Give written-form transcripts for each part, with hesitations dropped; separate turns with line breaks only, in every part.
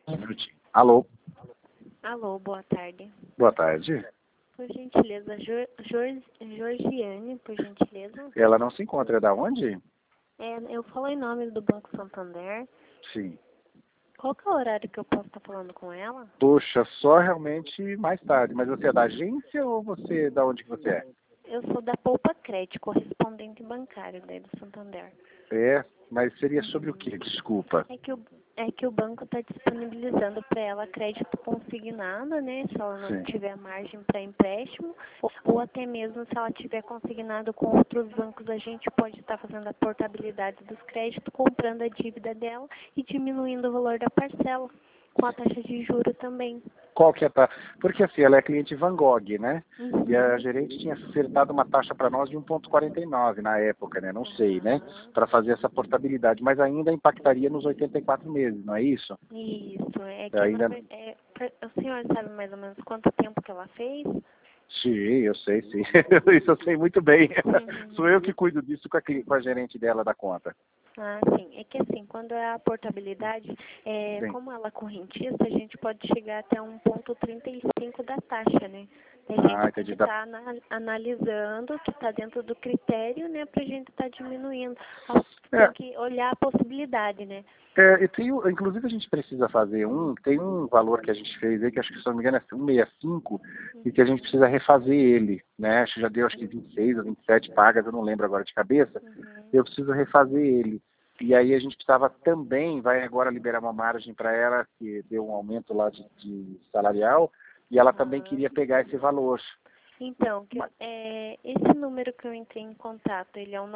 Um minutinho. Alô?
Alô, boa tarde.
Boa tarde.
Por gentileza, Georgiane, por gentileza.
Ela não se encontra. É da onde?
Eu falo em nome do Banco Santander.
Sim.
Qual que é o horário que eu posso estar falando com ela?
Poxa, só realmente mais tarde. Mas você é da agência ou você da onde que você é?
Eu sou da Poupa Crédito, correspondente bancário daí do Santander.
É, mas seria sobre o quê? Desculpa.
É que o banco está disponibilizando para ela crédito consignado, né? Se ela não
Sim.
tiver margem para empréstimo, ou até mesmo se ela tiver consignado com outros bancos, a gente pode estar fazendo a portabilidade dos créditos, comprando a dívida dela e diminuindo o valor da parcela, com a taxa de juro também.
Qual que é a taxa? Porque assim, ela é cliente Van Gogh, né?
Uhum.
E a gerente tinha ofertado uma taxa para nós de 1,49 na época, né? Não sei, né? Para fazer essa portabilidade, mas ainda impactaria nos 84 meses, não é isso?
Isso, é que
Ainda...
o senhor sabe mais ou menos quanto tempo que ela fez?
Sim, eu sei, sim. Isso eu sei muito bem.
Uhum.
Sou eu que cuido disso com a gerente dela da conta.
Ah, sim. É que assim, quando é a portabilidade,
Sim.
como ela é correntista, a gente pode chegar até 1,35 da taxa, né? A gente
Entendi.
pode estar analisando o que está dentro do critério, né, para a gente estar diminuindo. Tem que olhar a possibilidade, né?
Inclusive a gente precisa fazer tem um valor que a gente fez aí, que acho que se não me engano é 165, e que a gente precisa refazer ele, né? Acho que já deu 26 ou 27 pagas, eu não lembro agora de cabeça. Eu preciso refazer ele. E aí a gente precisava também, vai agora liberar uma margem para ela, que deu um aumento lá de salarial, e ela também queria pegar esse valor.
Então, esse número que eu entrei em contato, ele é o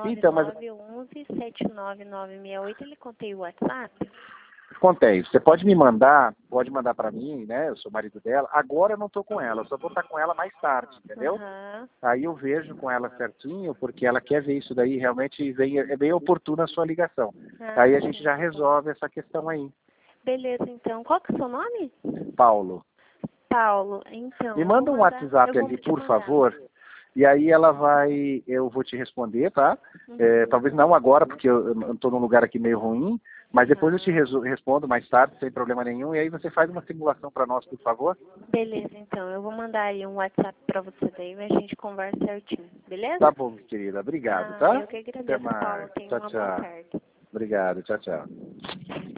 9911-79968, ele contém o WhatsApp?
Contei. Você pode mandar para mim, né? Eu sou marido dela. Agora eu não estou com ela, eu só vou estar com ela mais tarde, entendeu?
Uhum.
Aí eu vejo com ela certinho, porque ela quer ver isso daí, realmente é bem oportuna a sua ligação. Aí a gente já resolve essa questão aí.
Beleza, então. Qual que é o seu nome?
Paulo.
Paulo, então.
Me manda um WhatsApp ali, por favor. E aí eu vou te responder, tá? Talvez não agora, porque eu estou num lugar aqui meio ruim, mas depois eu te respondo mais tarde, sem problema nenhum, e aí você faz uma simulação para nós, por favor.
Beleza, então. Eu vou mandar aí um WhatsApp para você daí, e a gente conversa certinho, beleza?
Tá bom, querida. Obrigado, tá?
Eu que agradeço,
Até mais.
Paulo. Tenha uma boa tarde.
Obrigado. Tchau, tchau.